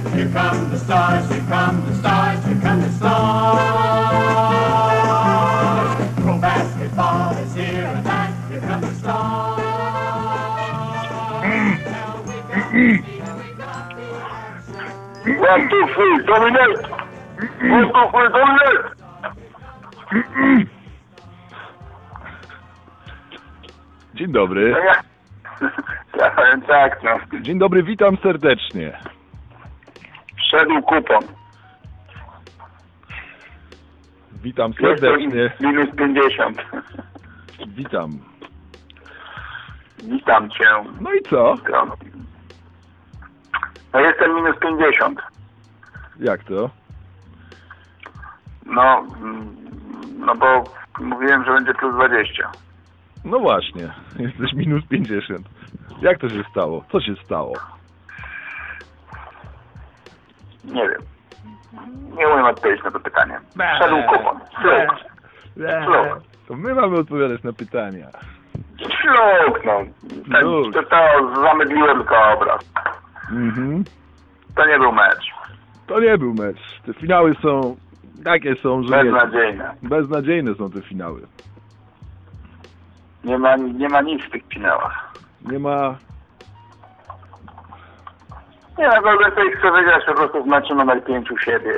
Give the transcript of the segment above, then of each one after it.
Here come the stars, here come the stars, here come the stars. Pro basketball is here and here come the stars. One, two, three, dominate! One, two, three, dominate! Dzień dobry. Tak, no. Dzień dobry, witam serdecznie. Wszedł kupon. Witam serdecznie. Minus 50. Witam. Witam cię. No i co? No jestem minus 50. Jak to? No bo mówiłem, że będzie plus 20. No właśnie, jesteś minus 50. Jak to się stało? Co się stało? Nie wiem. Nie umiem odpowiedzieć na to pytanie. Wszedł kupon. Ślub. To my mamy odpowiadać na pytania. Ślub, no. To zamydliło tylko obraz. To nie był mecz. To nie był mecz. Te finały są takie są, że beznadziejne. Beznadziejne są te finały. Nie ma nic w tych finałach. Nie ma... Nie, no Golden State chce wygrać po prostu w meczu numer 5 u siebie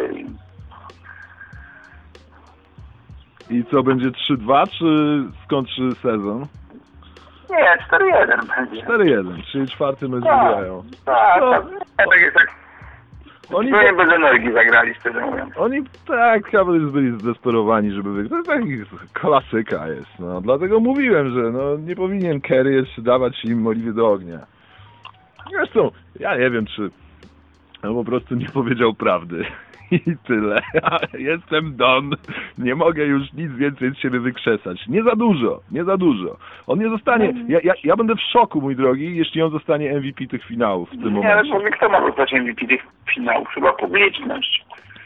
I co, będzie 3-2, czy skończy sezon? Nie, 4-1 będzie. 4-1, czyli czwarty mecz wygrają. Tak, tak jest tak. Oni nie bez energii zagrali, szczerze mówiąc. Oni tak, Cavaliers byli zdesperowani, żeby wygrać. To taki klasyka jest, no. Dlatego mówiłem, że no, nie powinien Kerry jeszcze dawać im oliwy do ognia. Zresztą, ja nie wiem, czy on po prostu nie powiedział prawdy. I tyle. Jestem Don. Nie mogę już nic więcej z siebie wykrzesać. Nie za dużo, nie za dużo. On nie zostanie... Ja będę w szoku, mój drogi, jeśli on zostanie MVP tych finałów w tym momencie. Ale kto ma zostać MVP tych finałów? Chyba publiczność.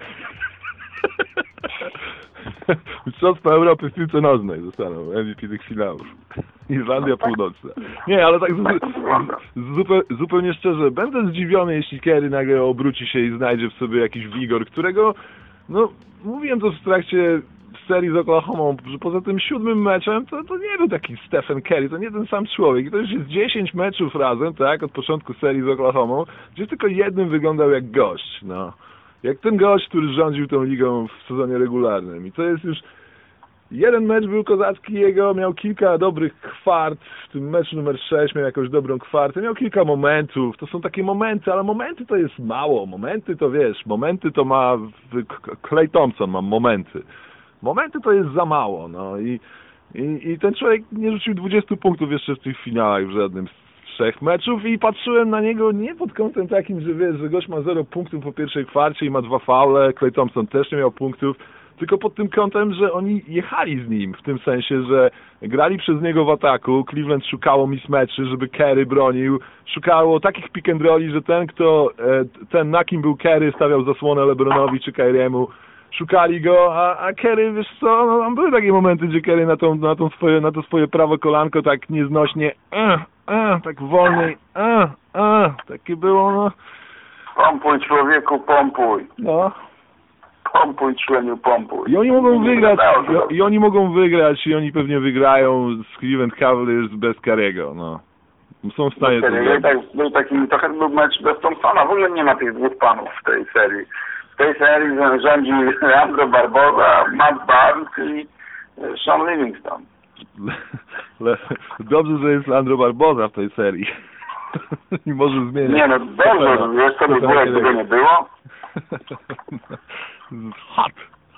Mistrzostwa Europy w piłce nożnej zostaną MVP tych finałów. Irlandia Północna. Nie, ale tak zupełnie szczerze, będę zdziwiony, jeśli Kerry nagle obróci się i znajdzie w sobie jakiś wigor, którego, no, mówiłem to w trakcie serii z Oklahomą, że poza tym 7. meczem to nie był taki Stephen Curry, to nie ten sam człowiek. I to już jest 10 meczów razem, tak, od początku serii z Oklahomą, gdzie tylko jednym wyglądał jak gość, no. Jak ten gość, który rządził tą ligą w sezonie regularnym. I to jest już... Jeden mecz był kozacki jego, miał kilka dobrych kwart, w tym meczu numer 6 miał jakąś dobrą kwartę, miał kilka momentów, to są takie momenty, ale momenty to jest mało, momenty to wiesz, momenty to ma... Klay Thompson ma momenty. Momenty to jest za mało, no i ten człowiek nie rzucił 20 punktów jeszcze w tych finałach w żadnym z 3 meczów i patrzyłem na niego nie pod kątem takim, że wiesz, że gość ma 0 punktów po pierwszej kwarcie i ma 2 faule, Klay Thompson też nie miał punktów, tylko pod tym kątem, że oni jechali z nim, w tym sensie, że grali przez niego w ataku, Cleveland szukało mismatchy, żeby Kerry bronił, szukało takich pick and rolli, że ten na kim był Kerry stawiał zasłonę LeBronowi czy Kyriemu, szukali go, a Kerry, wiesz co, no tam były takie momenty, gdzie Kerry na to swoje prawe kolanko tak nieznośnie, tak wolniej, takie było, no. Pompuj, człowieku, pompuj. No. Pompuj, człeniu, pompuj. I oni mogą wygrać, i oni pewnie wygrają z Cleveland Cavaliers bez Curry'ego, no. Są w stanie to zrobić. Był taki, trochę był mecz bez Thompsona, w ogóle nie ma tych dwóch panów w tej serii. W tej serii rządzi Leandro Barbosa, Matt Barnes i Sean Livingston. Dobrze, że jest Leandro Barbosa w tej serii. I może zmienić. Nie no, dobrze, wiesz co by było, jakby go nie było? Hot.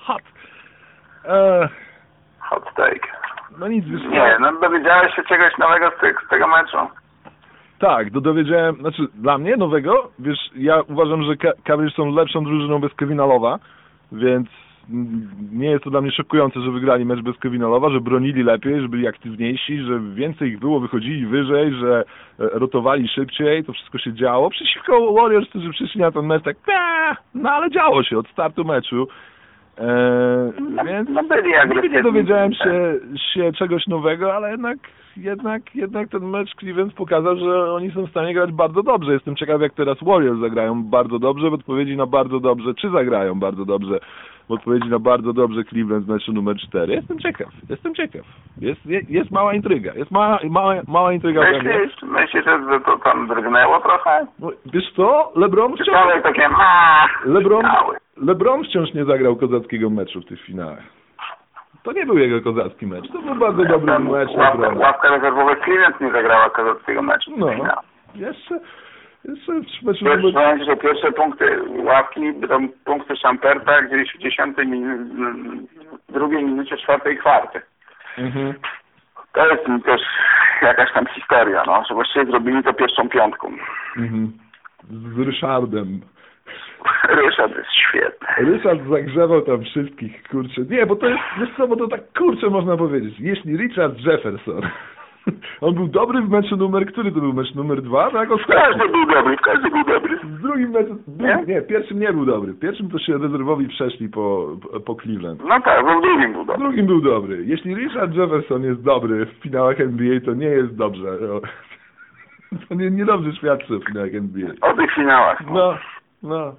Hot take. No nic, wiesz. Nie, no dowiedziałeś się czegoś nowego z tego meczu? Tak, dowiedziałem, znaczy dla mnie nowego, wiesz, ja uważam, że Cavaliers są lepszą drużyną bez Kevina Love'a, więc nie jest to dla mnie szokujące, że wygrali mecz bez Kevina Love'a, że bronili lepiej, że byli aktywniejsi, że więcej ich było, wychodzili wyżej, że rotowali szybciej, to wszystko się działo. Przeciwko Warriors, którzy przyszli na ten mecz tak, no ale działo się od startu meczu. Więc No byli nigdy agresywni. nie dowiedziałem się czegoś nowego, ale jednak ten mecz Cleveland pokazał, że oni są w stanie grać bardzo dobrze. Jestem ciekaw, jak teraz Warriors zagrają bardzo dobrze w odpowiedzi na bardzo dobrze, czy zagrają bardzo dobrze w odpowiedzi na bardzo dobrze Cleveland w meczu numer 4. Jestem ciekaw. Jest mała intryga. Jest mała intryga we mnie. Myślisz, że to tam drgnęło trochę? No, wiesz co? Wczoraj takie LeBron wciąż nie zagrał kozackiego meczu w tych finałach. To nie był jego kozacki mecz. To był bardzo dobry mecz. Ławka rezerwowych Cleveland nie zagrała kozackiego meczu. No, jeszcze w meczu że pierwsze punkty ławki, tam punkty Champerta gdzieś w 10 drugiej minucie 4 kwarty. Mhm. To jest też jakaś tam historia, no, że właściwie zrobili to pierwszą piątką. Mhm. Z Ryszardem. Ryszard jest świetny. Ryszard zagrzewał tam wszystkich, kurczę. Nie, bo to jest, wiesz co, bo to tak, kurczę, można powiedzieć. Jeśli Richard Jefferson, on był dobry w meczu który to był mecz numer 2? Tak, każdy był dobry. W drugim meczu, nie, pierwszym nie był dobry. Pierwszym to się rezerwowi przeszli po Cleveland. No tak, bo w drugim był dobry. W drugim był dobry. Jeśli Richard Jefferson jest dobry w finałach NBA, to nie jest dobrze. To nie dobrze świadczy o finałach NBA. O tych finałach. No.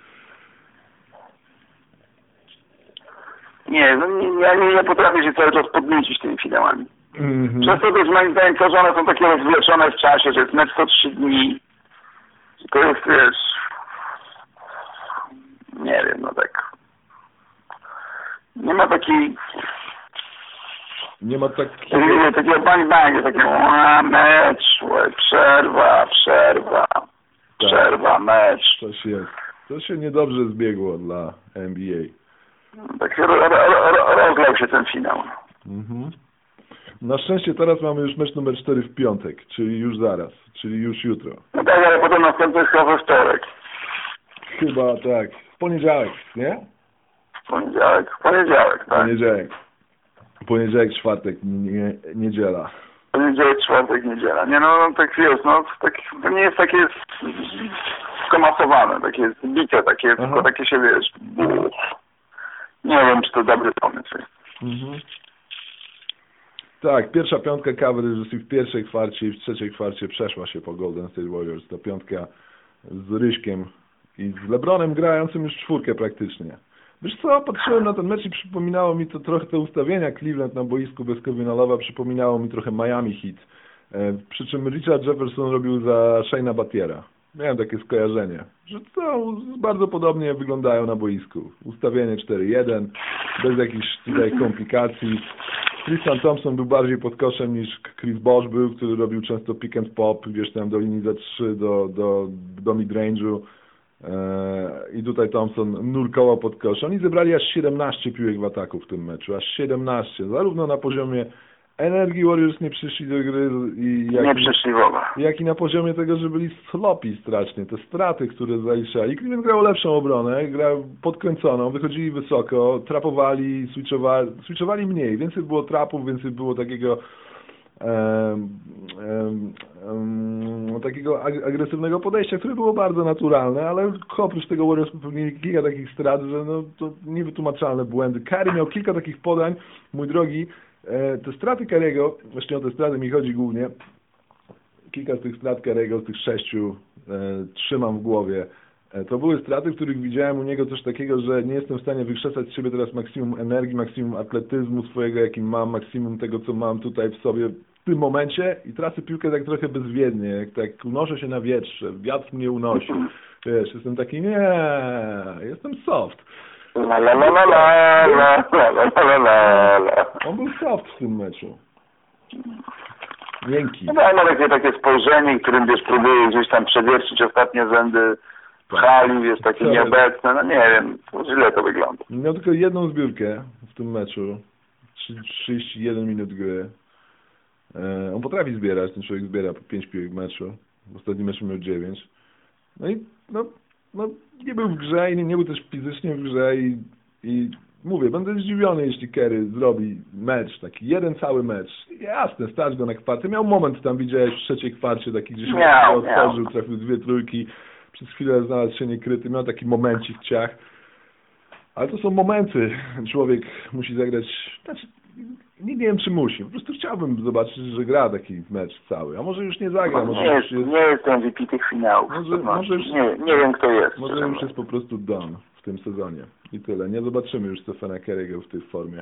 Nie, ja nie potrafię się cały czas podniecić tymi finałami. Mhm. Przez to też moim zdaniem to, że one są takie rozwleczone w czasie, że jest mecz co 3 dni. To jest, wiesz, nie wiem, no tak. Nie ma takiego bang, takiego mecz, przerwa, mecz. To się niedobrze zbiegło dla NBA. Tak rozlał się ten finał. Mhm. Na szczęście teraz mamy już mecz numer 4 w piątek, czyli już zaraz, czyli już jutro. No tak, ale potem następny jest chyba we wtorek. Chyba tak. W poniedziałek, nie? Poniedziałek, tak. Poniedziałek, czwartek, niedziela. Poniedziałek, czwartek, niedziela. Nie no, tak wiesz, no to nie jest takie skomasowane, takie zbite, tylko takie się, wiesz, nie wiem, czy to dobry pomysł jest. Mhm. Tak, pierwsza piątka Cavaliers w pierwszej kwarcie i w trzeciej kwarcie przeszła się po Golden State Warriors. To piątka z Ryśkiem i z LeBronem grającym już czwórkę praktycznie. Wiesz co, patrzyłem na ten mecz i przypominało mi to trochę te ustawienia Cleveland na boisku bez Kevina Love'a, przypominało mi trochę Miami Heat. Przy czym Richard Jefferson robił za Shane'a Battiera. Miałem takie skojarzenie, że to bardzo podobnie wyglądają na boisku. Ustawienie 4-1, bez jakichś tutaj komplikacji. Tristan Thompson był bardziej pod koszem niż Chris Bosh był, który robił często pick and pop, gdzieś tam do linii za 3, do mid-range'u. I tutaj Thompson nurkował pod kosz. Oni zebrali aż 17 piłek w ataku w tym meczu, aż 17. Zarówno na poziomie energii Warriors nie przyszli do gry, jak i na poziomie tego, że byli sloppy strasznie. Te straty, które zaliczali. Cleveland grał lepszą obronę, grał podkręconą, wychodzili wysoko, trapowali, switchowali mniej. Więcej było trapów, więcej było takiego agresywnego podejścia, które było bardzo naturalne, ale oprócz tego Warriors popełnili kilka takich strat, że no, to niewytłumaczalne błędy. Curry miał kilka takich podań, mój drogi. Te straty Curry'ego, właśnie o te straty mi chodzi głównie, kilka z tych strat Curry'ego, z tych 6 trzymam w głowie. To były straty, w których widziałem u niego coś takiego, że nie jestem w stanie wykrzesać z siebie teraz maksimum energii, maksimum atletyzmu swojego, jakim mam, maksimum tego, co mam tutaj w sobie w tym momencie i tracę piłkę tak trochę bezwiednie, jak tak unoszę się na wietrze, wiatr mnie unosi. Wiesz, jestem taki, jestem soft. On był soft w tym meczu. Miękki. No ma takie spojrzenie, którym wiesz, próbuje gdzieś tam przewiercić ostatnie zęby w hali, wiesz, takie nieobecne, no nie wiem, źle to wygląda. Miał tylko jedną zbiórkę w tym meczu, 31 minut gry. On potrafi zbierać, ten człowiek zbiera po 5 piłek w meczu. W ostatnim meczu miał 9. No i nie był w grze i nie był też fizycznie w grze i mówię, będę zdziwiony, jeśli Curry zrobi mecz, taki jeden cały mecz. Jasne, stać go na kwartę. Miał moment tam, widziałeś w trzeciej kwarcie, taki gdzieś otworzył, trafił 2 trójki. Przez chwilę znalazł się niekryty, miał taki momencik ciach. Ale to są momenty. Człowiek musi zagrać... Znaczy, nie wiem, czy musi. Po prostu chciałbym zobaczyć, że gra taki mecz cały. A może już nie zagra. Może nie jest MVP tych finałów. Może już, nie wiem, kto jest. Może już jest po prostu done w tym sezonie. I tyle. Nie zobaczymy już Stephena Curry'ego w tej formie,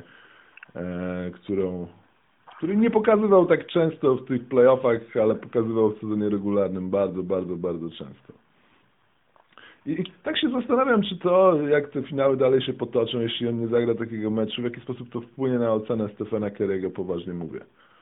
który nie pokazywał tak często w tych playoffach, ale pokazywał w sezonie regularnym bardzo, bardzo, bardzo często. I tak się zastanawiam, czy to, jak te finały dalej się potoczą, jeśli on nie zagra takiego meczu, w jaki sposób to wpłynie na ocenę Stephena Curry'ego, poważnie mówię.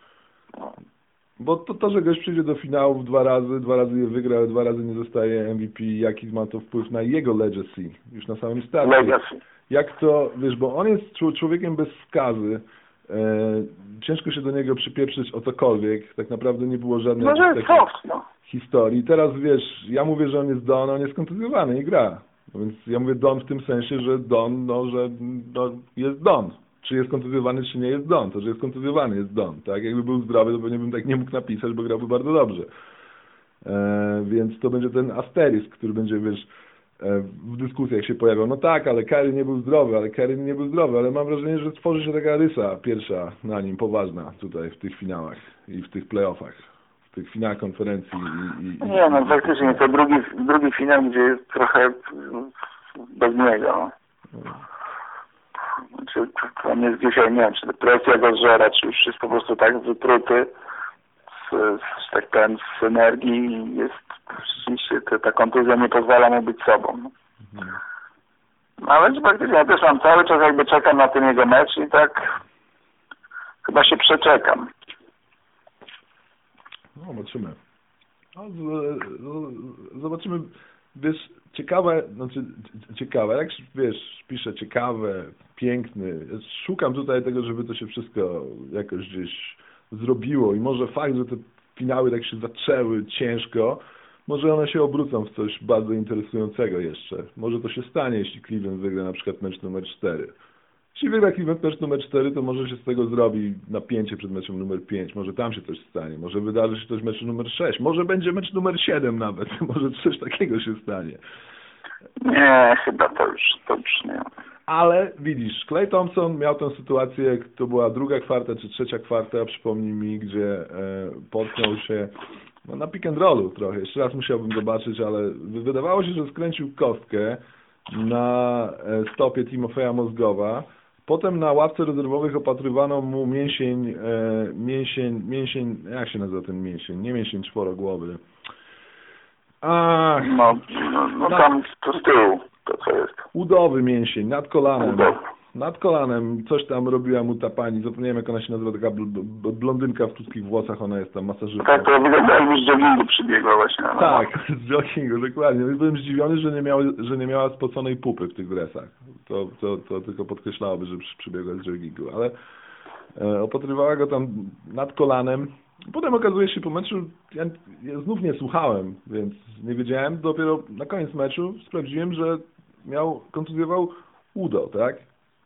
Bo to, że goś przyjdzie do finałów dwa razy je wygra, ale 2 razy nie zostaje MVP, jaki ma to wpływ na jego legacy, już na samym starcie. Legacy. Jak to, wiesz, bo on jest człowiekiem bez skazy, ciężko się do niego przypieprzyć o cokolwiek, tak naprawdę nie było żadnej historii. Teraz wiesz, ja mówię, że on jest Don, on jest kontuzjowany i gra. No więc ja mówię Don w tym sensie, że Don, że jest Don. Czy jest kontuzjowany, czy nie jest Don. To, że jest kontuzjowany, jest Don. Tak? Jakby był zdrowy, to pewnie bym tak nie mógł napisać, bo grałby bardzo dobrze. Więc to będzie ten asterisk, który będzie, wiesz, w dyskusjach się pojawiał. No tak, ale Curry nie był zdrowy, ale mam wrażenie, że tworzy się taka rysa pierwsza na nim, poważna tutaj w tych finałach i w tych playoffach, w tych finałach konferencji. Nie, no faktycznie to drugi finał, gdzie jest trochę bez niego. Czy on jest dzisiaj, nie wiem, czy presja go zżera, czy już jest po prostu tak wypruty tak powiem, z energii, jest rzeczywiście ta kontuzja nie pozwala mu być sobą. Ale faktycznie ja też mam cały czas jakby czekam na ten jego mecz i tak chyba się przeczekam. No, zobaczymy. Zobaczymy, wiesz, ciekawe, jak wiesz, piszę ciekawe, piękny. Szukam tutaj tego, żeby to się wszystko jakoś gdzieś zrobiło i może fakt, że te finały tak się zaczęły ciężko, może one się obrócą w coś bardzo interesującego jeszcze. Może to się stanie, jeśli Cleveland wygra na przykład mecz numer 4. Jeśli wygra Cleveland mecz numer 4, to może się z tego zrobi napięcie przed meczem numer 5. Może tam się coś stanie. Może wydarzy się coś w meczu numer 6. Może będzie mecz numer 7 nawet. Może coś takiego się stanie. Nie, chyba to już nie. Ale widzisz, Klay Thompson miał tę sytuację, to była druga kwarta czy trzecia kwarta, przypomnij mi, gdzie potknął się na pick and rollu trochę. Jeszcze raz musiałbym zobaczyć, ale wydawało się, że skręcił kostkę na stopie Timofeja Mozgowa. Potem na ławce rezerwowych opatrywano mu mięsień, jak się nazywa ten mięsień? Nie mięsień czworogłowy. Tam z tyłu to co jest. Udowy mięsień, nad kolanem. Nad kolanem coś tam robiła mu ta pani, zapomniałem jak ona się nazywa, taka blondynka w krótkich włosach, ona jest tam masażystka. Tak, to wygląda jakby z joggingu przybiegła właśnie. Tak, z joggingu, dokładnie. Byłem zdziwiony, że nie miała spoconej pupy w tych dresach. To tylko podkreślałoby, że przybiegła z joggingu, ale opatrywała go tam nad kolanem. Potem okazuje się po meczu, ja znów nie słuchałem, więc nie wiedziałem, dopiero na koniec meczu sprawdziłem, że kontuzjował udo, tak?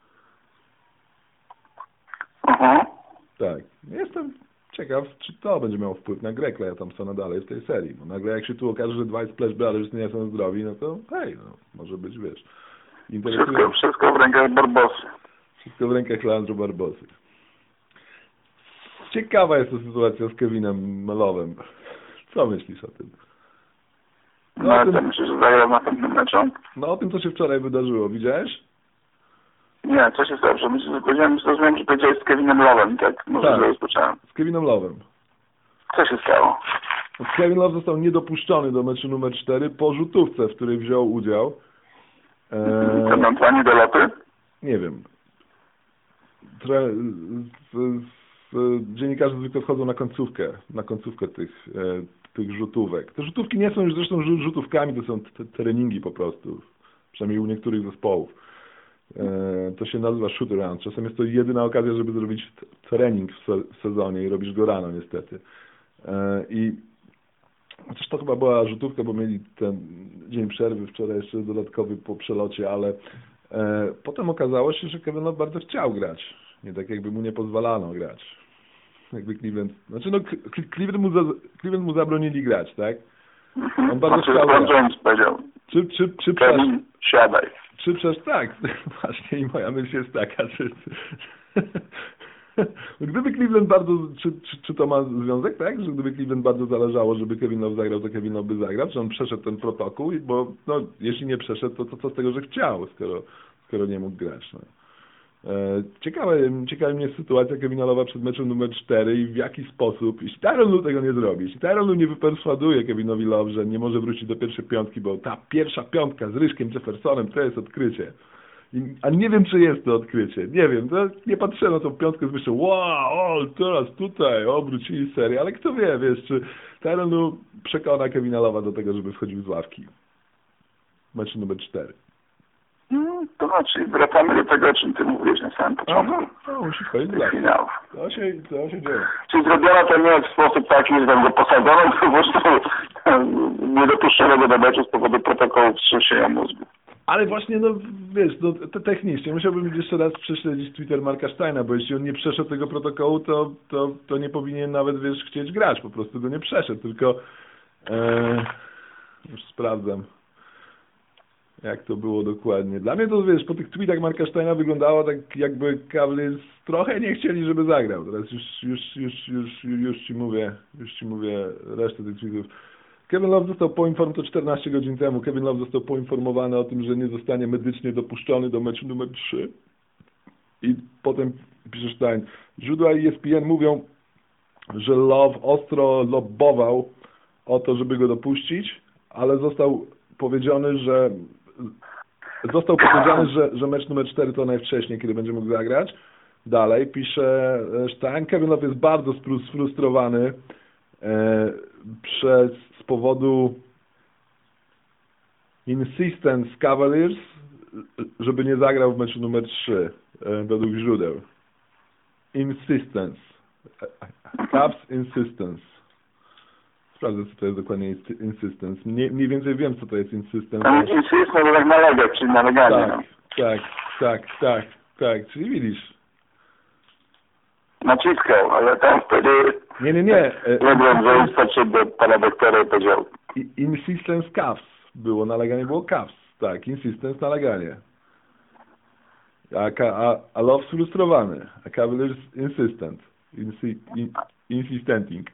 Tak. Jestem ciekaw, czy to będzie miało wpływ na grę Klaya Thompsona dalej w tej serii. Bo nagle jak się tu okaże, że dwaj Splash Brothers nie są zdrowi, no to hej, może być, wiesz, interesujące. Wszystko w rękach Barbosy. Wszystko w rękach Leandro Barbosy. Ciekawa jest ta sytuacja z Kevinem Love'em. Co myślisz o tym? Myślę, że zagrał na tym meczu. No o tym, co się wczoraj wydarzyło. Widziałeś? Nie, co się stało? Zrozumiałem, że powiedziałeś z Kevinem Love'em, tak? Może rozpocząłem. Z Kevinem Love'em. Co się stało? Kevin Love został niedopuszczony do meczu numer 4 po rzutówce, w której wziął udział. To mam planie do loty? Nie wiem. Dziennikarze zwykle wchodzą na końcówkę tych rzutówek. Te rzutówki nie są już zresztą rzutówkami, to są treningi po prostu. Przynajmniej u niektórych zespołów. To się nazywa shoot around. Czasem jest to jedyna okazja, żeby zrobić trening w sezonie i robisz go rano niestety. I chociaż to chyba była rzutówka, bo mieli ten dzień przerwy wczoraj jeszcze dodatkowy po przelocie, ale potem okazało się, że Kevin Love bardzo chciał grać. Nie tak jakby mu nie pozwalano grać. Jakby Cleveland... Cleveland mu zabronili grać, tak? On bardzo chciał grać. Jones powiedział. Czy Kevin, siadaj. Czy przecież tak, właśnie i moja myśl jest taka, że gdyby Cleveland bardzo, czy to ma związek, tak? Że gdyby Cleveland bardzo zależało, żeby Kevin Love zagrał, to Kevin Love by zagrał, że on przeszedł ten protokół, bo no, jeśli nie przeszedł, to co z tego, że chciał, skoro nie mógł grać. No. Ciekawa mnie sytuacja Kevina Love'a przed meczem numer 4 i w jaki sposób, jeśli Tyronn Lue tego nie zrobi, jeśli Tyronn Lue nie wyperswaduje Kevinowi Love, że nie może wrócić do pierwszej piątki, bo ta pierwsza piątka z Ryszkiem Jeffersonem to jest odkrycie. A nie wiem, czy jest to odkrycie. Nie wiem, nie patrzę na tą piątkę z myślą, wow, teraz tutaj obrócili serię, ale kto wie, wiesz, czy Tyronn Lue przekona Kevina Love'a do tego, żeby wchodził z ławki w meczu numer 4. To znaczy, wracamy do tego, o czym ty mówisz na samym początku. No, musi wchodzić z ławki. To się dzieje. Czyli zrobiono to nie w sposób taki, że tam go posadzono, to po prostu nie dopuszczono go do meczu z powodu protokołu wstrząsienia mózgu. Ale właśnie, no wiesz, no, technicznie musiałbym jeszcze raz prześledzić Twitter Marka Steina, bo jeśli on nie przeszedł tego protokołu, to nie powinien nawet, wiesz, chcieć grać, po prostu go nie przeszedł, tylko już sprawdzam, jak to było dokładnie. Dla mnie to, wiesz, po tych tweetach Marka Steina wyglądało tak, jakby Cavaliers trochę nie chcieli, żeby zagrał. Teraz już ci mówię resztę tych tweetów. Kevin Love został poinformowany, to 14 godzin temu, Kevin Love został poinformowany o tym, że nie zostanie medycznie dopuszczony do meczu numer 3. I potem pisze Stein, źródła ESPN mówią, że Love ostro lobbował o to, żeby go dopuścić, ale został powiedziane, że mecz numer 4 to najwcześniej, kiedy będzie mógł zagrać. Dalej pisze Stein, Kevin Love jest bardzo sfrustrowany z powodu insistence Cavaliers, żeby nie zagrał w meczu numer 3 według źródeł. Insistence. Cavs insistence. Sprawdzę, co to jest dokładnie insistence. Mniej więcej wiem, co to jest insistence. Insistence to tak nalegać, czyli naleganie. Tak. Czyli widzisz. Naciskał, ale tam wtedy... Nie. LeBron James podszedł do pana doktora i powiedział... Insistence Cavs było, naleganie było Cavs. Tak, insistence, naleganie. A Love sfrustrowany. A Cavaliers insistent. Insistenting.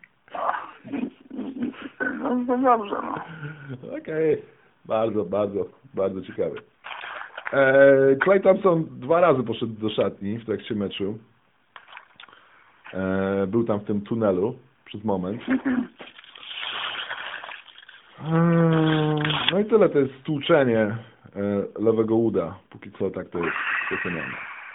No dobrze, no. Okej. Bardzo ciekawe. Klay Thompson 2 razy poszedł do szatni w trakcie meczu. Był tam w tym tunelu przez moment. No i tyle, to jest stłuczenie lewego uda. Póki co tak to jest oceniane.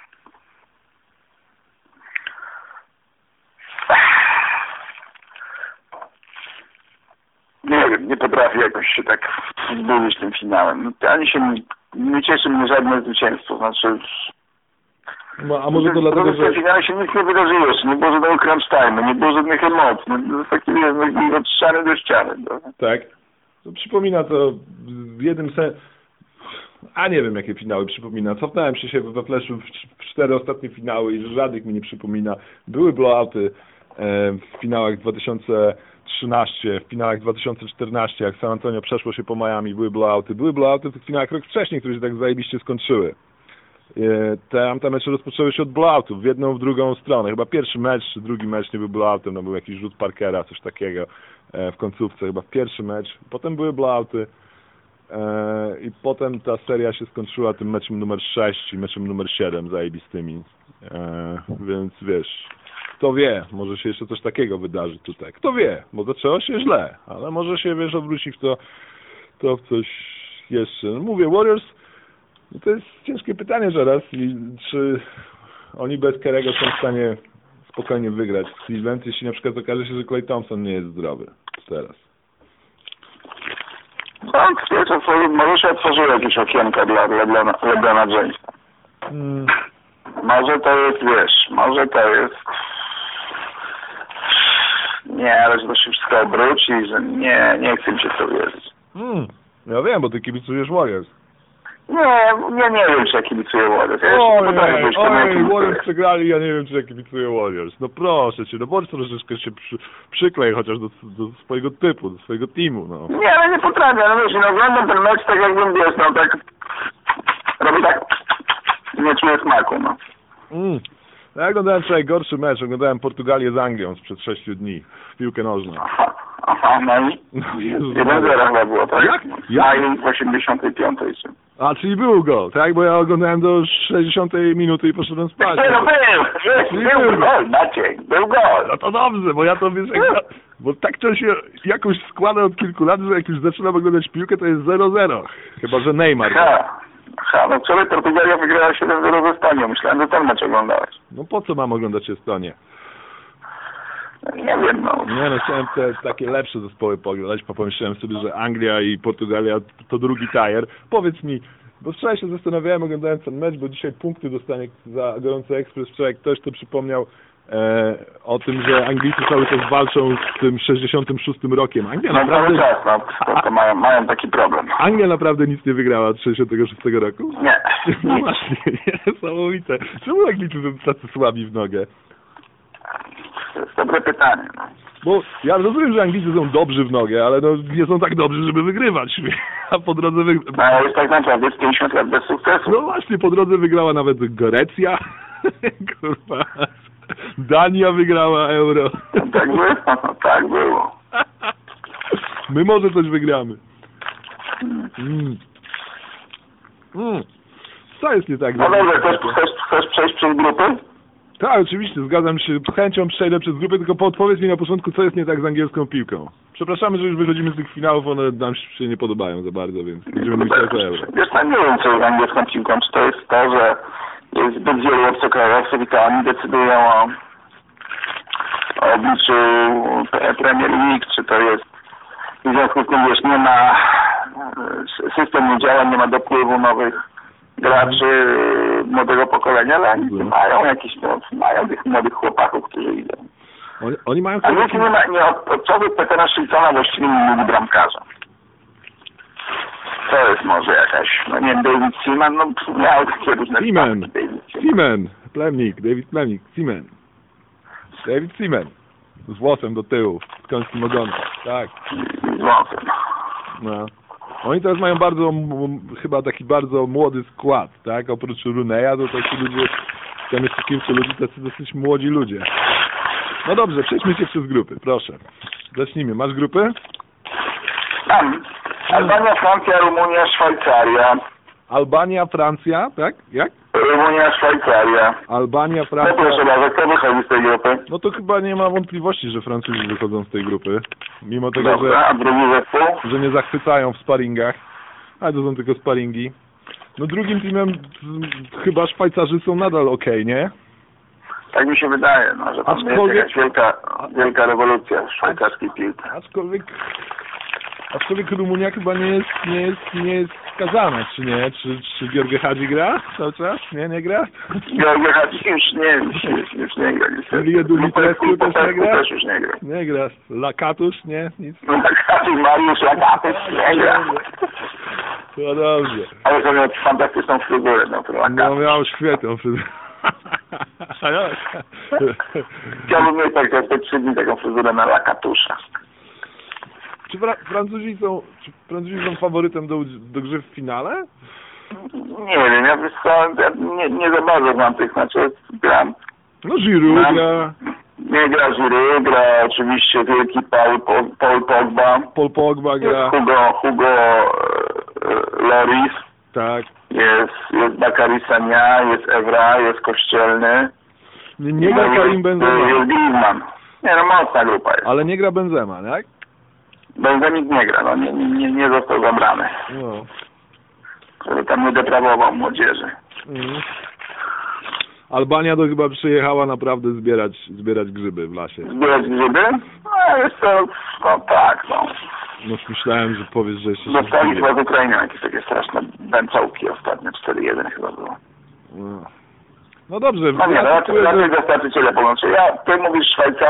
Nie wiem, nie potrafię jakoś się tak zbudzić tym finałem. Ani się nie cieszy mnie żadne zwycięstwo. Znaczy... No, a może to dlatego, że... W finale się nic nie wydarzyło, nie było żadnego crunch time, nie było żadnych emocji. No, taki jest od ściany do ściany. No. Tak. To przypomina to w jednym sensie... A nie wiem, jakie finały przypomina. Cofnąłem się we Flashu w 4 ostatnie finały i żadnych mi nie przypomina. Były blowouty w finałach 2013, w finałach 2014, jak San Antonio przeszło się po Miami, były blowouty. Były blowouty w tych finałach rok wcześniej, które się tak zajebiście skończyły. Te mecze rozpoczęły się od blowoutów, w jedną, w drugą stronę. Chyba pierwszy mecz, czy drugi mecz nie był blowoutem, no był jakiś rzut Parkera, coś takiego w końcówce, chyba pierwszy mecz. Potem były blowouty i potem ta seria się skończyła tym meczem numer 6 i meczem numer 7 zajebistymi. Więc wiesz, kto wie, może się jeszcze coś takiego wydarzy tutaj. Kto wie, bo zaczęło się źle, ale może się, wiesz, obróci w to w coś jeszcze. No mówię, Warriors, no to jest ciężkie pytanie zaraz, czy oni bez Kerego są w stanie spokojnie wygrać z Cleveland, jeśli na przykład okaże się, że Klay Thompson nie jest zdrowy teraz. Może się otworzyły jakieś okienka dla LeBrona Jamesa. Może to jest, wiesz, nie, ale że to się wszystko obróci, że nie chcę mi się w to wierzyć. Ja wiem, bo ty kibicujesz Warriors. Nie wiem, czy ja kibicuję Warriors. Warriors przegrali, ja nie wiem, czy ja kibicuję Warriors. No proszę cię, no bądź troszeczkę się przyklej chociaż do swojego typu, do swojego teamu, no. Nie, ale nie potrafię, no wiesz, oglądam ten mecz tak jakbym, wiesz, no tak czuję smaku, no. Ja oglądałem wczoraj gorszy mecz, oglądałem Portugalię z Anglią sprzed 6 dni w piłkę nożną. Aha, no i 1-0 chyba było, tak? Jak? Ja w 85. A, czyli był gol, tak? Bo ja oglądałem do 60 minuty i poszedłem spać. No był gol, Maciek, był gol. No to dobrze, bo ja to wiesz, bo tak to się jakoś składa od kilku lat, że jak już zaczynam oglądać piłkę, to jest 0-0. Chyba że Neymar. No wczoraj Portugalia wygrała 7-0 ze Estonią. Myślałem, że ten mecz oglądałeś. No po co mam oglądać Estonię? No, nie wiem, no. Nie no, chciałem te takie lepsze zespoły pooglądać, pomyślałem sobie, że Anglia i Portugalia to drugi tier. Powiedz mi, bo wczoraj się zastanawiałem, oglądałem ten mecz, bo dzisiaj punkty dostanie za Gorący Ekspres. Wczoraj ktoś to przypomniał o tym, że Anglicy cały czas walczą z tym 66 rokiem. Anglia naprawdę... cały czas, to mają taki problem. Anglia naprawdę nic nie wygrała od 66 roku? Nie. No właśnie, niesamowite. Czemu Anglicy są tacy słabi w nogę? To jest dobre pytanie, no. Bo ja rozumiem, że Anglicy są dobrzy w nogę, ale no nie są tak dobrzy, żeby wygrywać. A po drodze No jest tak naprawdę, jest 50 lat bez sukcesu. No właśnie, po drodze wygrała nawet Grecja. Kurwa. Dania wygrała Euro. Tak było, tak było. My może coś wygramy. Co jest nie tak? No dobrze, chcesz przejść przez grupy? Tak, oczywiście, zgadzam się. Z chęcią przejdę przez grupy, tylko podpowiedz mi na początku, co jest nie tak z angielską piłką. Przepraszamy, że już wychodzimy z tych finałów, one nam się nie podobają za bardzo, więc będziemy mówić o Euro. Wiesz, nie wiem, co jest z angielską piłką. Czy to jest to, że jest zbyt wielu obcokrajowców i to oni decydują o obliczu Premier League, czy to jest w związku z tym, wiesz, nie ma, system nie działa, nie ma dopływu nowych graczy młodego pokolenia, ale oni mają jakiś, mają tych młodych chłopaków, którzy idą. Oni mają... A nikt nie od człowiek Petera Szyltona właściwie nie lubi bramkarza. To jest może jakaś, no nie wiem, David Seaman, no miał takie różne... Seaman, Plemnik, David Plemnik, Seaman. David Seaman. Z włosem do tyłu, z końskim ogonem, tak. Z włosem. No. Oni teraz mają chyba taki bardzo młody skład, tak? Oprócz Runeya, to taki ludzie, tam jest kilku ludzi, tacy dosyć młodzi ludzie. No dobrze, przejdźmy się przez grupy, proszę. Zacznijmy. Masz grupy? Tam. Albania, Francja, Rumunia, Szwajcaria. Albania, Francja, tak? Jak? Rumunia, Szwajcaria. Albania, Francja... No proszę bardzo, kto wychodzi z tej grupy? No to chyba nie ma wątpliwości, że Francuzi wychodzą z tej grupy. Mimo tego, dobra, a drugi zespół? że nie zachwycają w sparingach. Ale to są tylko sparingi. No drugim teamem chyba Szwajcarzy są nadal okej, nie? Tak mi się wydaje, no, że tam jest jakaś wielka rewolucja w szwajcarskiej piłce. Aczkolwiek Rumunia chyba nie jest skazana, czy nie? Czy George Hadzi gra cały czas? Nie gra? George Hadzi już nie gra. Ilija Dumitrescu też nie gra? Też już nie gra. Nie gra. Lakatusz? Nie? Nic? Lakatusz, Mariusz Lakatusz nie gra. To dobrze. Ale to miał fantastyczną fryzurę. No miał świetną fryzurę. Chciałbym mieć tak te 3 dni taką fryzurę na Lakatusza. Czy Francuzi są faworytem do gry w finale? Nie wiem, ja wiesz co, nie za bardzo znam tych, znaczy gram. No Giroud gra. Nie gra Giroud, gra oczywiście wielki Paul Pogba. Paul Pogba gra. Hugo Lloris. Tak. Jest Bakary Sagna, jest Evra, jest Kościelny. Nie gra Karim Benzema. Jest Griezmann. Nie no, mocna grupa jest. Ale nie gra Benzema, tak? Benzemik nie gra, no nie został zabrany. No. Żeby tam nie deprawował młodzieży. Albania to chyba przyjechała naprawdę zbierać grzyby w lasie. Zbierać grzyby? No jest to, no tak, no. No myślałem, że powiesz, że jeszcze... Dostali chyba z Ukrainy jakieś takie straszne bęczołki ostatnio, 4-1 chyba było. No dobrze. No nie, raczej wystarczy tyle połączy. Ty mówisz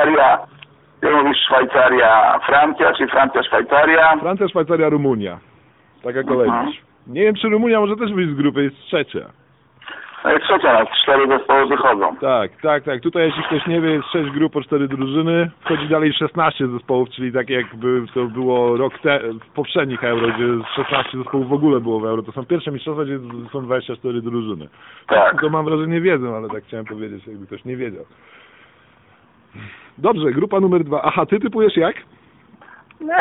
Szwajcaria, Francja, czy Francja, Szwajcaria? Francja, Szwajcaria, Rumunia. Taka kolejność. Nie wiem, czy Rumunia może też być z grupy, jest trzecia. No i trzecia, 4 zespoły wychodzą. Tak. Tutaj jeśli ktoś nie wie, jest 6 grup po 4 drużyny. Wchodzi dalej 16 zespołów, czyli tak jakby to było w poprzednich Euro, gdzie 16 zespołów w ogóle było w Euro. To są pierwsze mistrzostwa, gdzie są 24 drużyny. Tak. To mam wrażenie wiedzą, ale tak chciałem powiedzieć, jakby ktoś nie wiedział. Dobrze, grupa numer 2. Aha, ty typujesz jak? No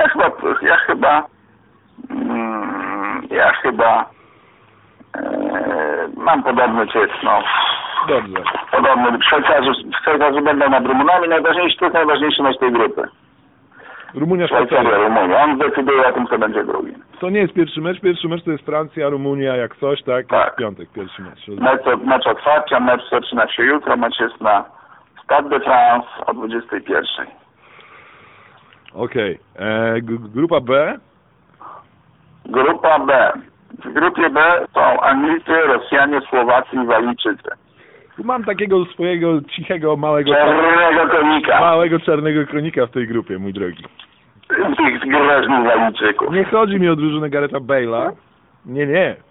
ja chyba mam podobny typ, no. Dobrze. Podobny. Szwajcarzy będą nad Rumunami. To jest najważniejszy mecz tej grupy. Rumunia, Szwajcaria, Szwajcaria. Rumunia. On decyduje o tym, co będzie drugi. To nie jest pierwszy mecz. Pierwszy mecz to jest Francja, Rumunia, jak coś, tak? Tak. W piątek pierwszy mecz. Mecz otwarcia, mecz zaczyna się jutro. Mecz jest na Stade de France o 21:00. Okej. Grupa B? Grupa B. W grupie B są Anglicy, Rosjanie, Słowacy i Walijczycy. Tu mam takiego swojego cichego, małego czarnego kronika w tej grupie, mój drogi. Tych groźnych Walijczyków. Nie chodzi mi o drużynę Gareta Bale'a. Nie.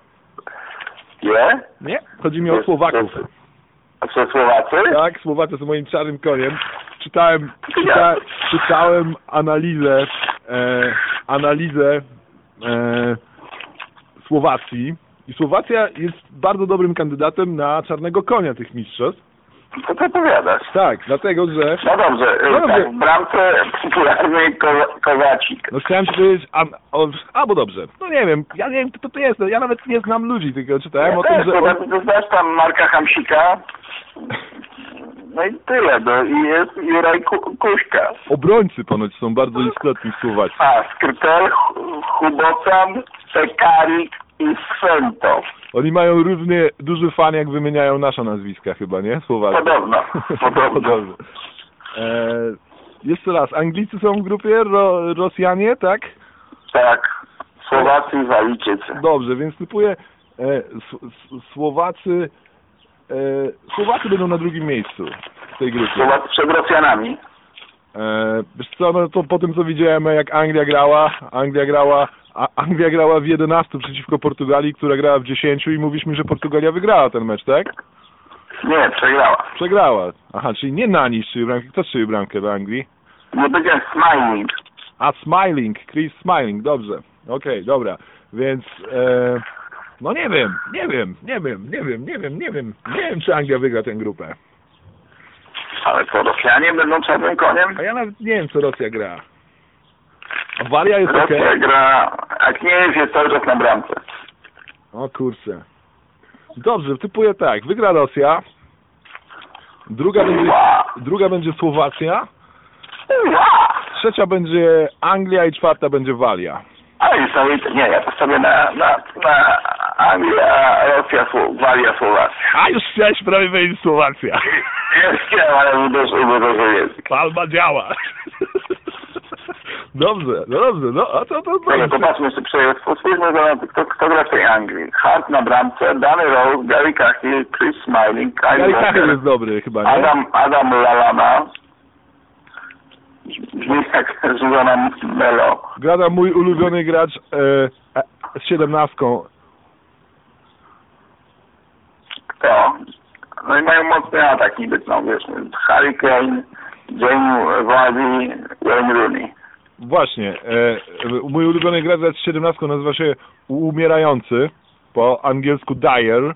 Nie? Nie, chodzi mi o Słowaków. A co, Słowacy? Tak, Słowacy są moim czarnym koniem. Czytałem analizę Słowacji i Słowacja jest bardzo dobrym kandydatem na czarnego konia tych mistrzostw. Co ty opowiadasz? Tak, dlatego że... No dobrze, tak, w bramce popularny Kozacik. No chciałem ci powiedzieć, albo dobrze, no nie wiem, ja nie wiem kto to jest, ja nawet nie znam ludzi, tylko czytałem o tym, że... To znasz tam Marka Hamsika, no i tyle, no i jest Juraj Kuśka. Obrońcy ponoć są bardzo istotni w Słowacji. A, Skrytel, Hubocan, Pekarik i Swento. Oni mają równie duży fan, jak wymieniają nasze nazwiska chyba, nie? Słowacy. Podobno. Jeszcze raz, Anglicy są w grupie, Rosjanie, tak? Tak, Słowacy i Walijczycy. Dobrze, więc typuję Słowacy będą na drugim miejscu w tej grupie. Słowacy przed Rosjanami. Wiesz co, no to po tym co widziałem, jak Anglia grała w 11 przeciwko Portugalii, która grała w 10 i mówiliśmy, że Portugalia wygrała ten mecz, tak? Nie, przegrała. Przegrała. Aha, czyli nie Nani strzelił bramkę. Kto strzelił bramkę w Anglii? Nie będzie Smiling. A, Smiling, Chris Smiling, dobrze. Okej, dobra. Więc, no nie wiem, czy Anglia wygra tę grupę. Ale co, Rosjanie będą czarnym koniem? A ja nawet nie wiem, co Rosja gra. A Walia jest okej? Rosja gra, jak nie jest cały czas na bramce. O kurczę. Dobrze, typuję tak. Wygra Rosja. Druga będzie Słowacja. Trzecia będzie Anglia i czwarta będzie Walia. Ale nie, ja postawię na Anglia, Rosja, Walia, Słowacja. A już chciałeś prawie powiedzieć Słowacja. Ja chciałem, ale uderzył język. Palma działa. Dobrze, no a co to? Dobra, popatrzmy jeszcze, spójrzmy, kto gra w tej Anglii. Hart na bramce, Danny Rose, Gary Cahill, Chris Smiling, Gary Cahill jest dobry chyba, nie? Adam Lallana. Brzmi jak żona Melo. Gra tam mój ulubiony gracz z 17. Kto? No i mają mocny atak niby, no wiesz, Harry Kane, Jamie Vardy, Wayne Rooney. Właśnie, mój ulubiony gracz z 17 nazywa się Umierający, po angielsku Dyer.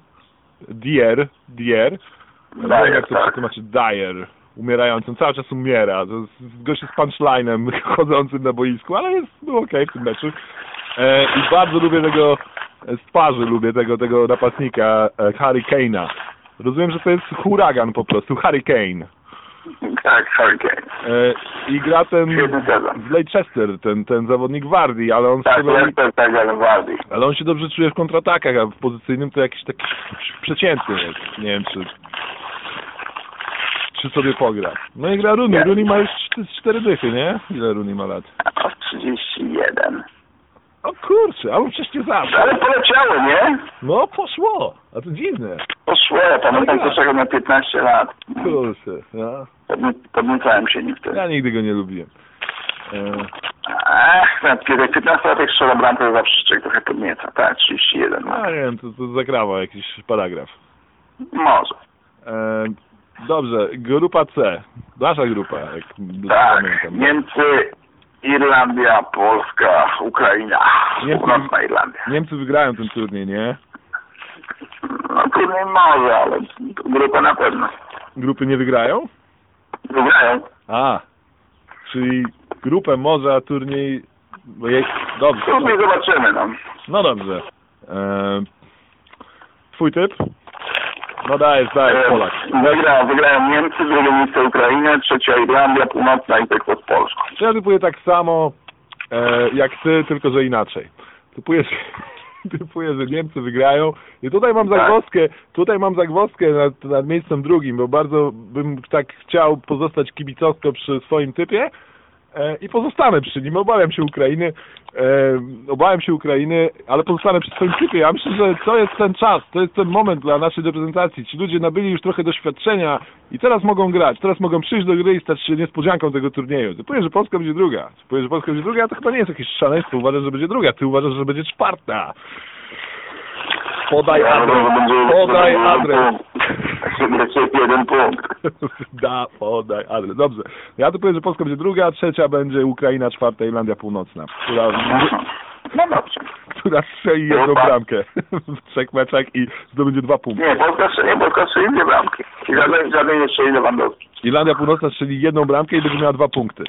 Nie wiem jak to przetłumaczy, Dyer. Umierającym, cały czas umiera. To jest gość z punchline'em chodzącym na boisku, ale był okej w tym meczu. I bardzo lubię tego, z twarzy lubię tego napastnika, Harry Kane'a. Rozumiem, że to jest huragan po prostu, Harry Kane. Tak, Harry Kane. I gra w Leicester, ten zawodnik Vardy, ale on ale on się dobrze czuje w kontratakach, a w pozycyjnym to jakiś taki przeciętny jest. Nie wiem, czy sobie pogra. No i gra Rooney. Rooney ma już 4 dychy, nie? Ile Rooney ma lat? 31. O kurczę, a on przecież nie zawsze. Ale poleciało, nie? No poszło, a to dziwne. Poszło, ja pamiętam pierwszego na 15 lat. Kurczę, no. Podniecałem się nim wtedy. Ja nigdy go nie lubiłem. Kiedy 15 lat strzela bramkę, zawsze człowiek trochę podnieca. Tak, 31. No nie wiem, to zagrawa jakiś paragraf. Może. Dobrze, grupa C. Nasza grupa, jak Tak, pamiętam. Niemcy, Irlandia, Polska, Ukraina, Północna Irlandia. Niemcy wygrają ten turniej, nie? No turniej może, ale grupę na pewno. Grupy nie wygrają? Wygrają. A, czyli grupę może, a turniej... Dobrze. Turniej zobaczymy, no. No dobrze. Twój typ? No dajesz, Polak. Wygrają Niemcy, drugie miejsce Ukraina, trzecia Irlandia, Północna i tak pod Polską. Ja typuję tak samo jak ty, tylko że inaczej. Typuję, że Niemcy wygrają i tutaj mam zagwozdkę nad miejscem drugim, bo bardzo bym tak chciał pozostać kibicowsko przy swoim typie i pozostanę przy nim. Obawiam się Ukrainy, ale pozostanę przy swoim typie. Ja myślę, że to jest ten czas, to jest ten moment dla naszej reprezentacji. Ci ludzie nabyli już trochę doświadczenia i teraz mogą grać, teraz mogą przyjść do gry i stać się niespodzianką tego turnieju. Typuję, że Polska będzie druga. A to chyba nie jest jakieś szaleństwo. Uważasz, że będzie druga. Ty uważasz, że będzie czwarta. Podaj adres. Jeden punkt. Podaj adres. Dobrze. Ja tu powiem, że Polska będzie druga, trzecia będzie Ukraina, czwarta Irlandia Północna. No dobrze. Która strzeli jedną bramkę w 3 meczach i zdobędzie 2 punkty. Nie, Polska strzeli 2 bramki. I żaden nie strzeli Lewandowski. Irlandia Północna strzeli 1 bramkę i będzie miała 2 punkty.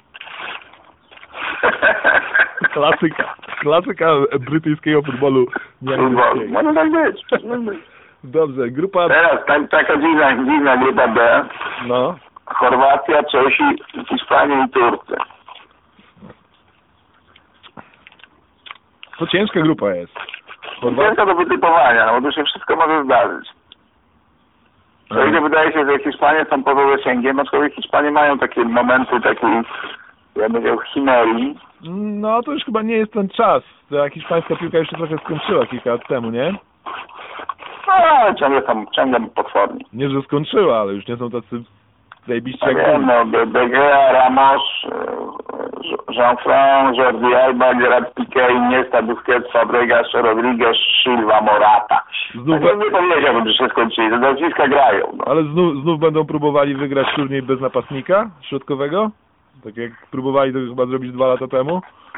Klasyka brytyjskiego futbolu. Może tak być. Dobrze, grupa... Teraz taka dziwna grupa B. No. Chorwacja, Czesi, Hiszpania i Turcja. To ciężka grupa jest. Ciężka do wytypowania, bo tu się wszystko może zdarzyć. O ile wydaje się, że Hiszpanie są poza zasięgiem, aczkolwiek Hiszpanie mają takie momenty takiej, ja bym powiedział, chimerii. No to już chyba nie jest ten czas. Ta hiszpańska piłka już się trochę skończyła kilka lat temu, nie? No ale ciągle potworni. Nie, że skończyła, ale już nie są tacy zajebiście jak wiem, no, De Gea, Ramos, Jean-Franc, Jordi Alba, Gerard Piqué, Iniesta, Busquets, Fabregas, Rodriguez, Silva, Morata. Nie powiedziałbym, że się skończyli, do nazwiska grają. No. Ale znów będą próbowali wygrać turniej bez napastnika środkowego? Tak jak próbowali to chyba zrobić 2 lata temu?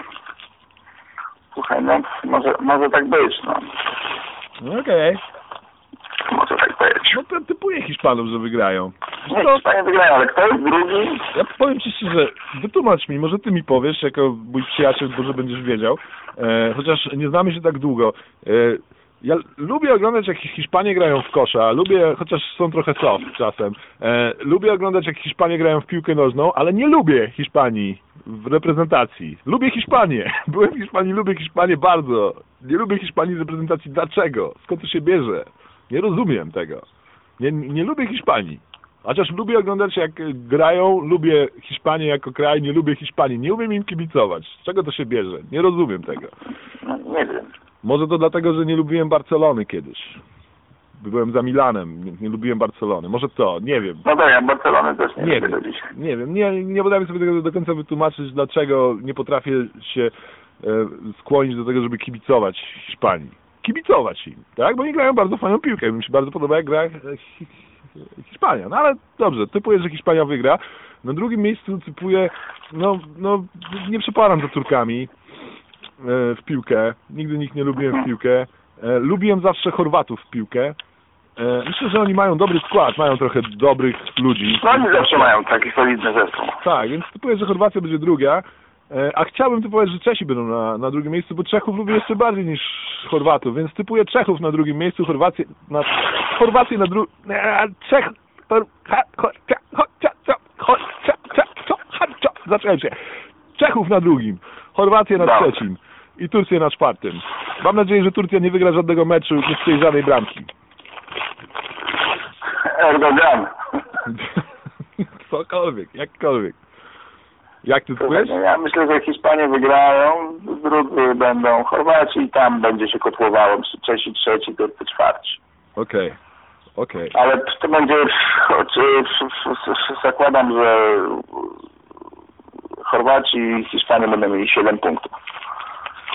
Słuchaj, no może tak być, no. Okej. Może tak być. No to typuję Hiszpanów, że wygrają. Nie, Hiszpanie wygrają, ale kto jest drugi? Ja powiem ci szczerze, wytłumacz mi, może ty mi powiesz, jako mój przyjaciel, może będziesz wiedział, chociaż nie znamy się tak długo. Ja lubię oglądać, jak Hiszpanie grają w kosza, chociaż są trochę soft czasem, lubię oglądać, jak Hiszpanie grają w piłkę nożną, ale nie lubię Hiszpanii w reprezentacji. Lubię Hiszpanię. Byłem w Hiszpanii, lubię Hiszpanię bardzo. Nie lubię Hiszpanii w reprezentacji. Dlaczego? Skąd to się bierze? Nie rozumiem tego. Nie lubię Hiszpanii. Chociaż lubię oglądać, jak grają, lubię Hiszpanię jako kraj, nie lubię Hiszpanii. Nie umiem im kibicować. Z czego to się bierze? Nie rozumiem tego. No, nie wiem. Może to dlatego, że nie lubiłem Barcelony kiedyś. Byłem za Milanem, nie lubiłem Barcelony. Może to, nie wiem. No tak, ja Barcelony też nie lubię do dzisiaj. Nie wiem, nie potrafię sobie tego do końca wytłumaczyć, dlaczego nie potrafię się skłonić do tego, żeby kibicować Hiszpanii. Kibicować im, tak? Bo oni grają bardzo fajną piłkę. Mi się bardzo podoba, jak gra Hiszpania. No ale dobrze, typuję, że Hiszpania wygra. Na drugim miejscu typuję, nie przeparam za Turkami w piłkę. Nigdy nikt nie lubiłem w piłkę. Lubiłem zawsze Chorwatów w piłkę. Myślę, że oni mają dobry skład, mają trochę dobrych ludzi. No oni zawsze mają taki solidny zespół. Tak, więc typuję, że Chorwacja będzie druga. A chciałbym typować, że Czesi będą na drugim miejscu, bo Czechów lubię jeszcze bardziej niż Chorwatów, więc typuję Czechów na drugim miejscu, Chorwację na drugim... Zacząłem się. Czechów na drugim, Chorwację na trzecim i Turcję na czwartym. Mam nadzieję, że Turcja nie wygra żadnego meczu, nie strzeli żadnej bramki. Erdogan. Cokolwiek, jakkolwiek. Jak ty typujesz? Ja myślę, że Hiszpanie wygrają, drudzy będą Chorwaci i tam będzie się kotłowało. Czesi trzeci, Turcy czwarci. Okej. Ale to będzie, zakładam, że Chorwaci i Hiszpanie będą mieli 7 punktów.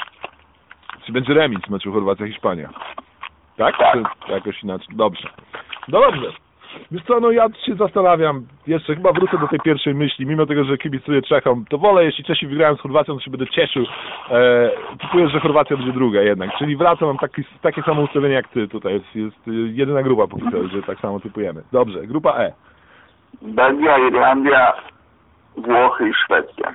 Czy będzie remis w meczu Chorwacja-Hiszpania? Tak? Tak. Czy jakoś inaczej? Dobrze. No dobrze. Wiesz co, no ja się zastanawiam, jeszcze chyba wrócę do tej pierwszej myśli, mimo tego, że kibicuję Czechom, to wolę, jeśli Czesi wygrają z Chorwacją, to się będę cieszył. Typuję, że Chorwacja będzie druga jednak, czyli wracam, mam takie samo ustawienie jak ty tutaj, jest jedyna grupa póki co, że tak samo typujemy. Dobrze, grupa E. Belgia, Irlandia, Włochy i Szwecja.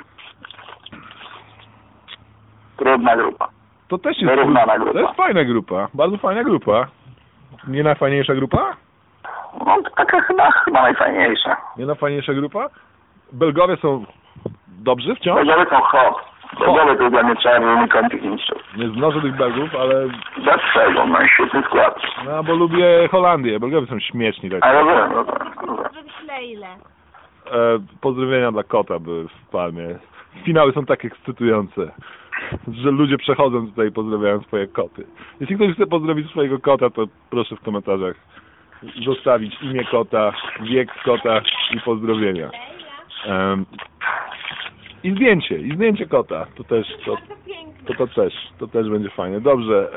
Trudna grupa. To też jest, Wyrównana grupa. to jest fajna grupa, bardzo fajna grupa. Nie najfajniejsza grupa? No taka chyba najfajniejsza. Nie najfajniejsza grupa? Belgowie są dobrzy wciąż? Belgowie są Belgowie to dla mnie trzeba wynikać tych mistrzów. Nie znoszę tych Belgów, ale... Dlaczego? No i świetny skład. No, bo lubię Holandię. Belgowie są śmieszni. Tak. Ale wiem. Pozdrowienia dla kota były w Palmie. Finały są tak ekscytujące, że ludzie przechodzą tutaj i pozdrawiają swoje koty. Jeśli ktoś chce pozdrowić swojego kota, to proszę w komentarzach zostawić imię kota, wiek kota i pozdrowienia. I zdjęcie kota. To też będzie fajne. Dobrze.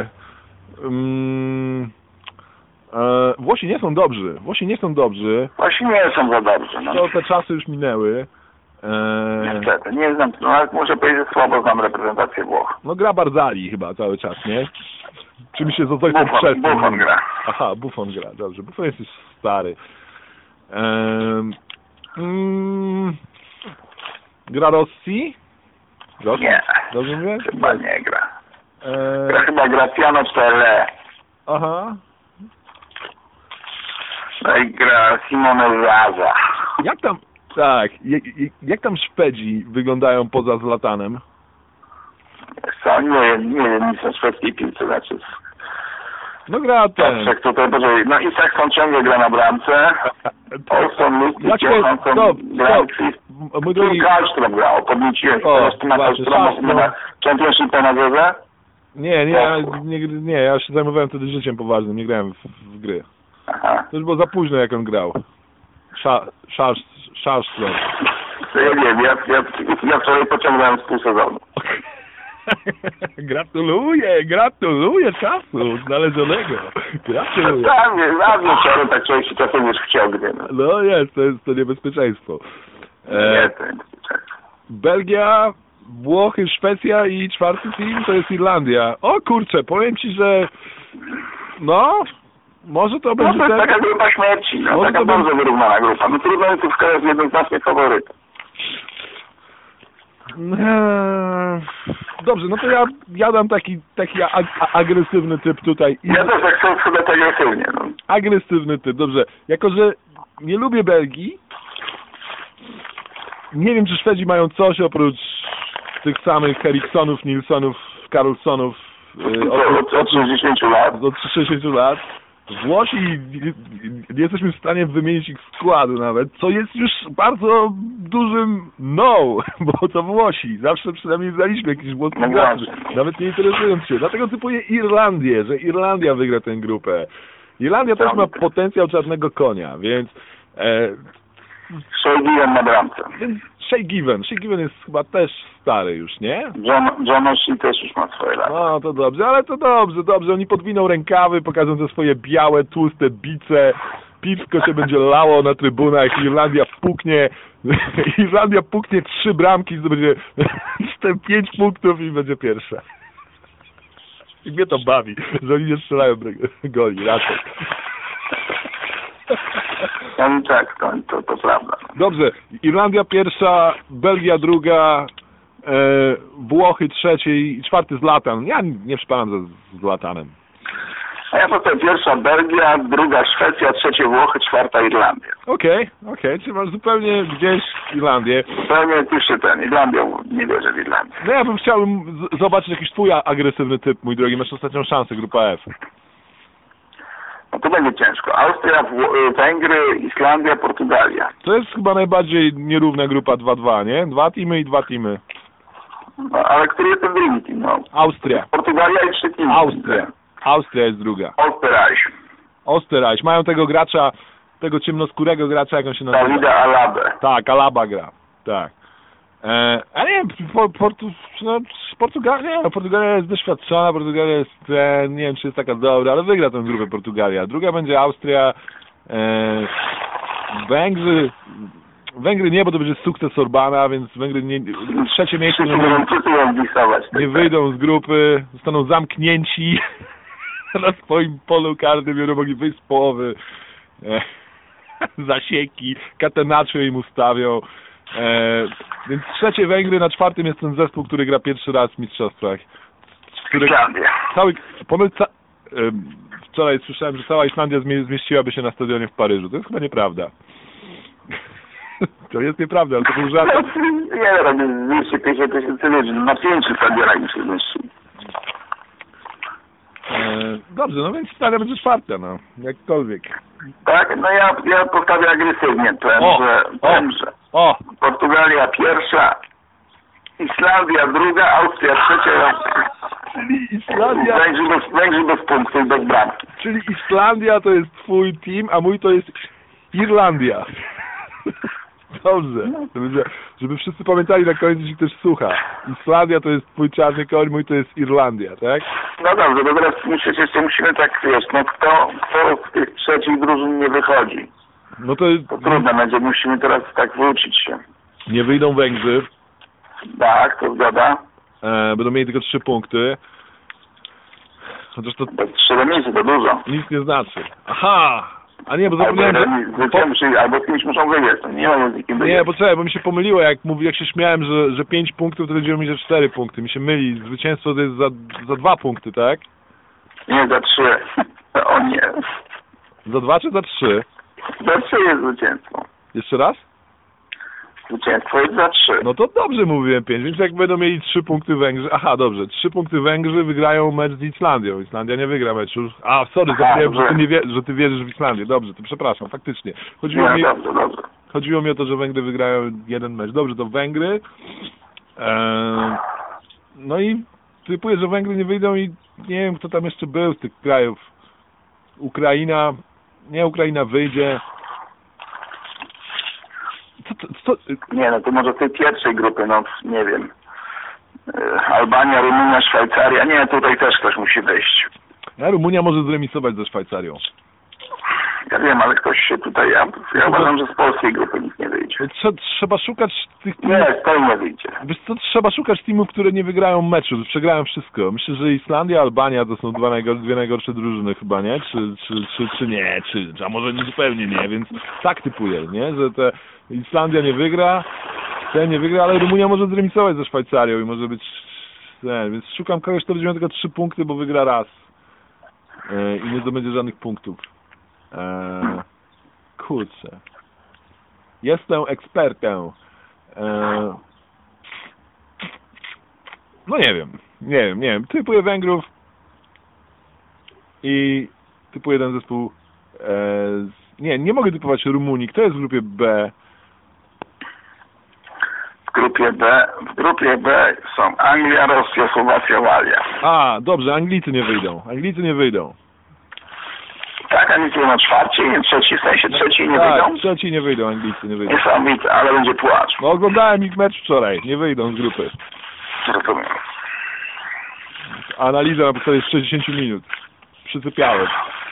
Włosi nie są dobrzy. Właśnie nie są za dobrzy. No. To te czasy już minęły. Niestety, nie znam, no, ale muszę powiedzieć, że słabo znam reprezentację Włoch. No gra Barzali chyba cały czas, nie? Czy mi się Buffon gra. Aha, Buffon gra, dobrze. Buffon jest już stary. Gra Rossi? Nie. Dobrze mówię? Chyba nie gra. Chyba Graziano Pelle. Aha. No i gra Simone Zaza. Jak tam Szwedzi wyglądają poza Zlatanem? Co? Nie wiem, nic o szwedzkiej piłce, znaczy... No gra ten. Tak, tutaj, no i Saxon ciągle gra na bramce. Olson, Lustig, Johansson, Granqvist. Mój drogi... Karlström grał, podnieciłem się, teraz tu na Karlström, Championship'a na drodze? Nie, ja się zajmowałem wtedy życiem poważnym, nie grałem w gry. Aha. To już było za późno, jak on grał. Karlström. Ja wiem, ja wczoraj pociągnąłem z pół sezonu. Gratuluję czasu znalezionego. Gratuluję. Tak, wieczorem tak człowiek się czasem już chciał gry. No jest, to niebezpieczeństwo. Nie, to niebezpieczeństwo. Belgia, Włochy, Szwecja i czwarty team to jest Irlandia. O kurczę, powiem ci, że no, może to będzie... No to jest taka grupa śmierci, no, taka bardzo wyrównana grupa. No trudno jest tu wskazać jednoznacznie faworyt. Dobrze, no to ja dam taki agresywny typ tutaj. Ja też tak chcę sobie agresywnie. No. Agresywny typ, dobrze. Jako, że nie lubię Belgii, nie wiem, czy Szwedzi mają coś oprócz tych samych Erikssonów, Nilssonów, Karlssonów od 60 lat. Od 60 lat. Włosi nie jesteśmy w stanie wymienić ich składu nawet, co jest już bardzo dużym no, bo to Włosi. Zawsze przynajmniej znaliśmy jakiś włoskich graczy, nawet nie interesując się. Dlatego typuję Irlandię, że Irlandia wygra tę grupę. Irlandia też ma potencjał czarnego konia, więc... Shea Given na bramce. Shea Given jest chyba też stary już, nie? John O'Shea też już ma swoje lata. No to dobrze, ale to dobrze. Oni podwiną rękawy, pokażą te swoje białe, tłuste bice. Piwko się będzie lało na trybunach. Irlandia puknie 3 bramki, to będzie 5 punktów i będzie pierwsza. I mnie to bawi, że oni nie strzelają goli raczej. No tak, to prawda. Dobrze, Irlandia pierwsza, Belgia druga, Włochy trzecie i czwarty Zlatan. Ja nie przypadam za Zlatanem. A ja potem pierwsza Belgia, druga Szwecja, trzecie Włochy, czwarta Irlandia. Okej, czyli masz zupełnie gdzieś Irlandię. Zupełnie tu się Irlandią nie wierzę w Irlandię. No ja bym chciał zobaczyć jakiś twój agresywny typ, mój drogi. Masz ostatnią szansę, grupa F. No to będzie ciężko. Austria, Węgry, Islandia, Portugalia. To jest chyba najbardziej nierówna grupa 2-2, nie? 2 teamy i 2 teamy. No, ale który jest ten drugi team? No? Austria. Portugalia i 3 teamy. Austria jest druga. Österreich. Mają tego gracza, tego ciemnoskórego gracza, jak on się nazywa? Davida Alaba. Tak, Alaba gra. Tak. A nie, Portugalia jest doświadczona, Portugalia jest, nie wiem czy jest taka dobra, ale wygra tę grupę Portugalia. Druga będzie Austria, Węgry nie, bo to będzie sukces Orbana, więc Węgry nie, trzecie miejsce nie wyjdą z grupy, zostaną zamknięci na swoim polu karnym, będą mogli wyjść z połowy, zasieki, catenaccio im ustawią. Więc trzecie Węgry, na czwartym jest ten zespół, który gra pierwszy raz w mistrzostwach. Wczoraj słyszałem, że cała Islandia zmieściłaby się na stadionie w Paryżu. To jest chyba nieprawda. To jest nieprawda, ale to był żart. Nie, robię 250 tysięcy ludzi, na 5 stadionach mi się zmieści. Dobrze, no więc Islandia będzie czwarta, no, jakkolwiek. Tak, no ja postawię agresywnie, powiem, że Portugalia pierwsza, Islandia druga, Austria trzecia, czyli Islandia... Węgrzy bez punktów, bez bramki. Czyli Islandia to jest twój team, a mój to jest Irlandia. Dobrze, żeby wszyscy pamiętali na końcu, jeśli ktoś słucha. Islandia to jest twój czarny koń, mój to jest Irlandia, tak? No dobrze, to teraz musimy tak, wiesz, no kto z tych trzecich drużyn nie wychodzi. No to trudno będzie, musimy teraz tak wrócić się. Nie wyjdą Węgrzy. Tak, to zgoda. Będą mieli tylko 3 punkty. Chociaż to... 3 remisy to dużo. Nic nie znaczy. Aha! A nie, bo zapomniałem... Albo z kimś muszą wygrać, to nie ma z nikim wygrać. Nie, poczekaj, bo mi się pomyliło, jak się śmiałem, że 5 punktów to będziemy mieć 4 punkty. Mi się myli, zwycięstwo to jest za 2 punkty, tak? Nie, za 3. O nie. Za 2 czy za 3? Za 3 jest zwycięstwo. Jeszcze raz? Zwycięstwo jest za 3. No to dobrze mówiłem 5, więc jak będą mieli 3 punkty Węgrzy... Aha, dobrze, 3 punkty Węgrzy wygrają mecz z Islandią. Islandia nie wygra meczu. Zapomniałem, że ty wierzysz w Islandię. Dobrze, to przepraszam, faktycznie. Chodziło mi o to, że Węgry wygrają jeden mecz. Dobrze, to Węgry. No i typuję, że Węgry nie wyjdą i nie wiem, kto tam jeszcze był z tych krajów. Ukraina wyjdzie. Nie, no to może w tej pierwszej grupy, no nie wiem. Albania, Rumunia, Szwajcaria. Nie, tutaj też ktoś musi wyjść. Rumunia może zremisować ze Szwajcarią. Ja wiem, ale ktoś się tutaj... Ja uważam, że z polskiej grupy nic nie wyjdzie. Trzeba szukać tych teamów... Nie, to nie wyjdzie. Wiesz co, trzeba szukać teamów, które nie wygrają meczu, przegrają wszystko. Myślę, że Islandia, Albania to są dwie najgorsze drużyny chyba, nie? Czy nie? A może nie zupełnie nie, więc tak typuję, nie? Że Islandia nie wygra, ten nie wygra, ale Rumunia może zremisować ze Szwajcarią i może być... Więc szukam kogoś, kto będzie miał tylko 3 punkty, bo wygra raz. I nie zdobędzie żadnych punktów. Kurczę. Jestem ekspertem. No nie wiem. Typuję Węgrów i typuję ten zespół. Nie mogę typować Rumunii. Kto jest w grupie B? W grupie B są Anglia, Rosja, Słowacja, Walia. Dobrze, Anglicy nie wyjdą. Tak, Anglicy na trzeci, w sensie trzeci nie wyjdą? Trzeci nie wyjdą, Anglicy nie wyjdą. Niesamowite, ale będzie płacz. No oglądałem ich mecz wczoraj, nie wyjdą z grupy. Rozumiem. Analiza na podstawie 60 minut. Przysypiałem.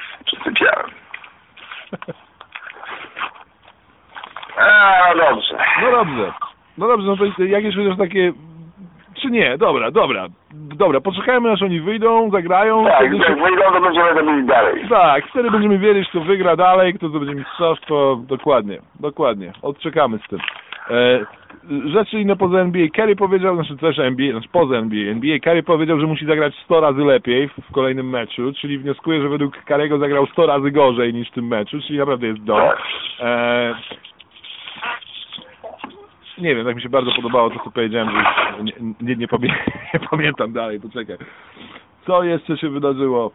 Dobrze. No dobrze, no to jakieś chociaż takie... Czy nie? Dobra, poczekajmy aż oni wyjdą, zagrają. Tak, jak wyjdą, to będziemy robić dalej. Tak, wtedy będziemy wiedzieć, kto wygra dalej, kto to będzie mistrzostwo. Dokładnie. Odczekamy z tym. Rzeczy inne poza NBA. Curry powiedział, poza NBA. Curry powiedział, że musi zagrać 100 razy lepiej w kolejnym meczu, czyli wnioskuję, że według Curry'ego zagrał 100 razy gorzej niż w tym meczu, czyli naprawdę jest Tak. Nie wiem, tak mi się bardzo podobało to, co powiedziałem, że nie pamiętam dalej, poczekaj. Co jeszcze się wydarzyło?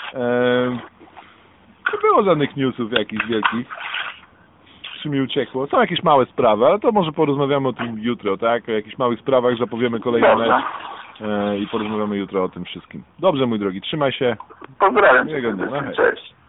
Nie było żadnych newsów jakichś wielkich. Czy mi uciekło? Są jakieś małe sprawy, ale to może porozmawiamy o tym jutro, tak? O jakichś małych sprawach, zapowiemy kolejny mecz i porozmawiamy jutro o tym wszystkim. Dobrze, mój drogi, trzymaj się. Pozdrawiam. Cześć.